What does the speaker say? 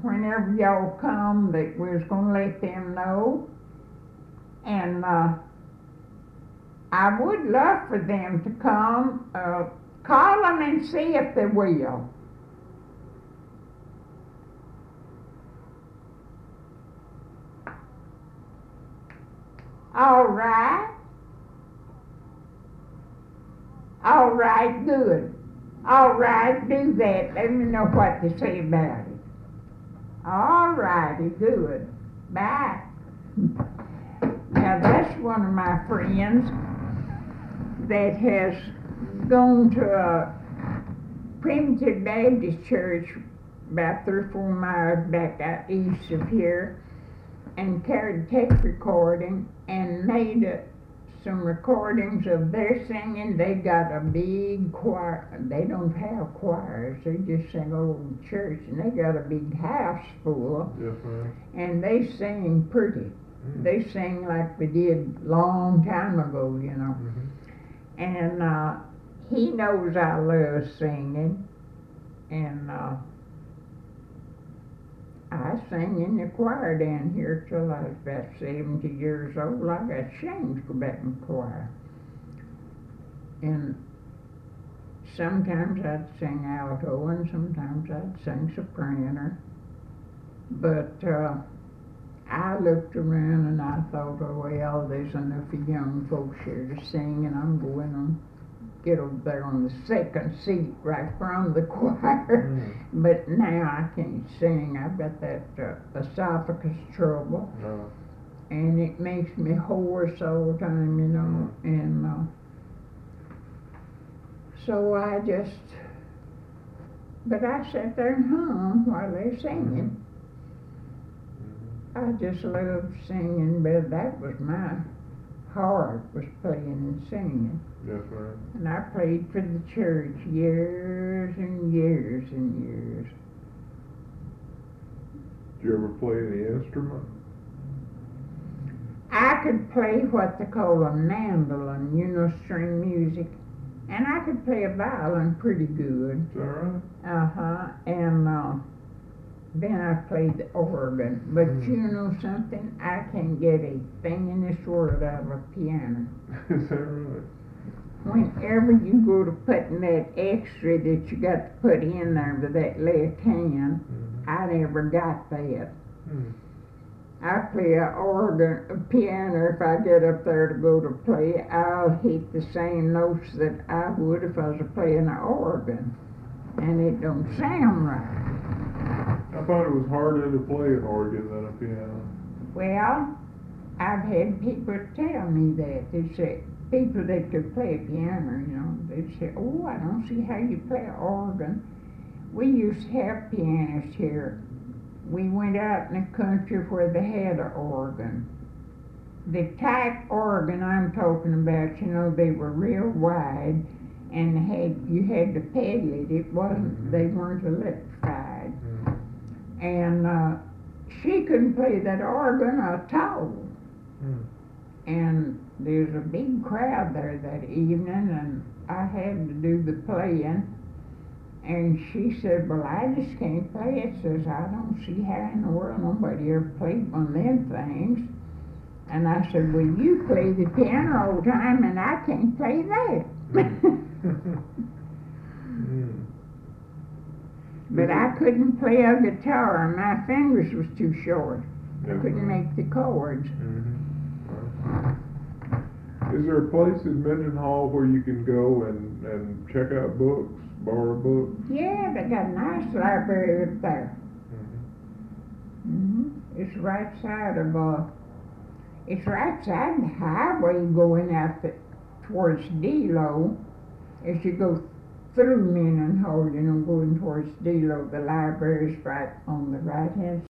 whenever y'all come that we was gonna let them know. And I would love for them to come. Call them and see if they will. All right. All right, good. All right, do that. Let me know what they say about it. All righty, good. Bye. Now that's one of my friends that has gone to a Primitive Baptist church about 3 or 4 miles back out east of here, and carried a tape recording and made some recordings of their singing. They got a big choir. They don't have choirs, they just sing old church, and they got a big house full. Yes, ma'am. And they sing pretty. They sing like they did long time ago, you know. And he knows I love singing, and I sang in the choir down here till I was about 70 years old. I got ashamed to go back in the choir. And sometimes I'd sing alto, and sometimes I'd sing soprano. But I looked around and I thought, oh well, there's enough of young folks here to sing, and I'm going to get over there on the second seat right from the choir. But now I can't sing. I've got that esophagus trouble, and it makes me hoarse all the time, you know. And so I just, but I sat there and hum while they're singing. I just loved singing, but that was my heart, was playing and singing. Yes, ma'am. And I played for the church years and years and years. Did you ever play any instrument? I could play what they call a mandolin, you know, string music. And I could play a violin pretty good. Is that right? And then I played the organ. But you know something? I can't get a thing in this world out of a piano. Is that right? Whenever you go to putting that extra that you got to put in there with that left hand, I never got that. I play a organ, a piano. If I get up there to go to play, I'll hit the same notes that I would if I was playing an organ, and it don't sound right. I thought it was harder to play an organ than a piano. Well, I've had people tell me that. They say, people that could play a piano, you know, they'd say, oh, I don't see how you play an organ. We used to have pianists here. We went out in the country where they had an organ. The type organ I'm talking about, you know, they were real wide, and you had to pedal it. It wasn't, they weren't electrified. And she couldn't play that organ at all. And there's a big crowd there that evening, and I had to do the playing. And she said, well, I just can't play it. Says, I don't see how in the world nobody ever played one of them things. And I said, well, you play the piano all the time, and I can't play that. But I couldn't play a guitar. My fingers was too short. I couldn't make the chords. Is there a place in Mendenhall where you can go and check out books, borrow books? Yeah, they got a nice library up there. It's right side of it's right side the highway going out towards Delo. As you go through Mendenhall, you know, going towards Delo, the library's right on the right hand